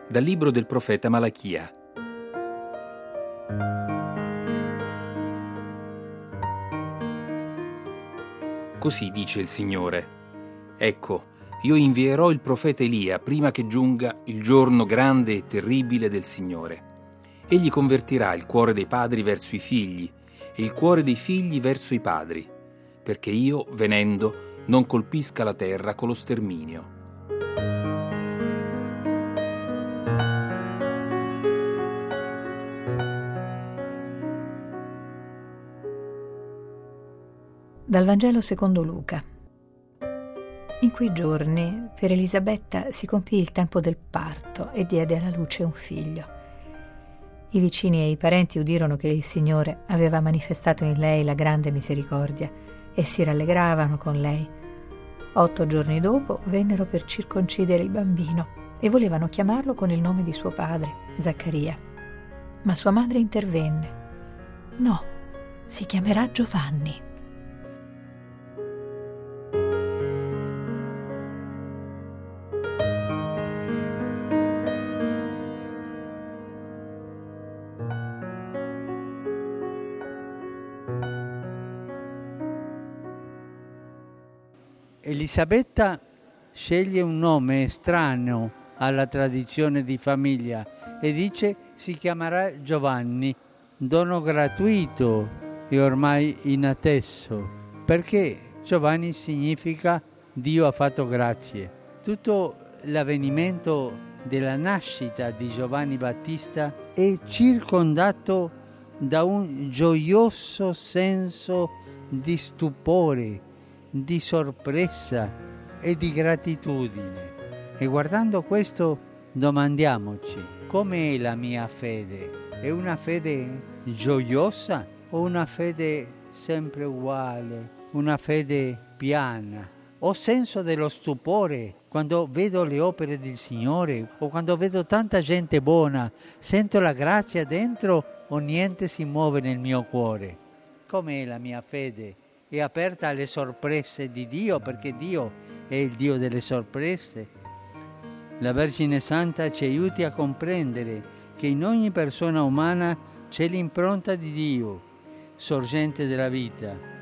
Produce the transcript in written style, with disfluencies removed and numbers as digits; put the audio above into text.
Dal libro del profeta Malachia. Così dice il Signore: ecco, io invierò il profeta Elia prima che giunga il giorno grande e terribile del Signore. Egli convertirà il cuore dei padri verso i figli e il cuore dei figli verso i padri, perché io, venendo, non colpisca la terra con lo sterminio. Dal Vangelo secondo Luca. In quei giorni per Elisabetta si compì il tempo del parto e diede alla luce un figlio. I vicini e i parenti udirono che il Signore aveva manifestato in lei la grande misericordia e si rallegravano con lei. 8 giorni dopo vennero per circoncidere il bambino e volevano chiamarlo con il nome di suo padre, Zaccaria. Ma sua madre intervenne: «No, si chiamerà Giovanni». Elisabetta sceglie un nome estraneo alla tradizione di famiglia e dice si chiamerà Giovanni, dono gratuito e ormai inatteso, perché Giovanni significa Dio ha fatto grazie. Tutto l'avvenimento della nascita di Giovanni Battista è circondato da un gioioso senso di stupore, di sorpresa e di gratitudine. E guardando questo domandiamoci: com'è la mia fede? È una fede gioiosa o una fede sempre uguale, una fede piana? Ho senso dello stupore quando vedo le opere del Signore o quando vedo tanta gente buona, sento la grazia dentro o niente si muove nel mio cuore? Com'è la mia fede? È aperta alle sorprese di Dio, perché Dio è il Dio delle sorprese. La Vergine Santa ci aiuti a comprendere che in ogni persona umana c'è l'impronta di Dio, sorgente della vita.